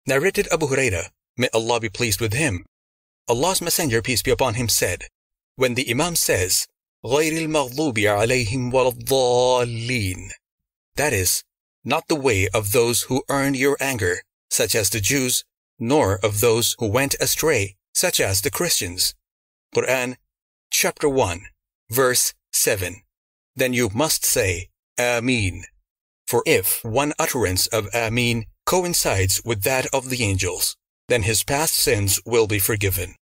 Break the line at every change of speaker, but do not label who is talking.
Narrated Abu Hurairah, may Allah be pleased with him, Allah's Messenger, peace be upon him, said, when the Imam says, غَيْرِ الْمَغْضُوبِ عَلَيْهِمْ وَلَا الضَّالِّينَ, that is, not the way of those who earned your anger, such as the Jews, nor of those who went astray, such as the Christians. Quran, chapter 1, verse 7. Then you must say, Ameen. For if one utterance of Ameen coincides with that of the angels, then his past sins will be forgiven.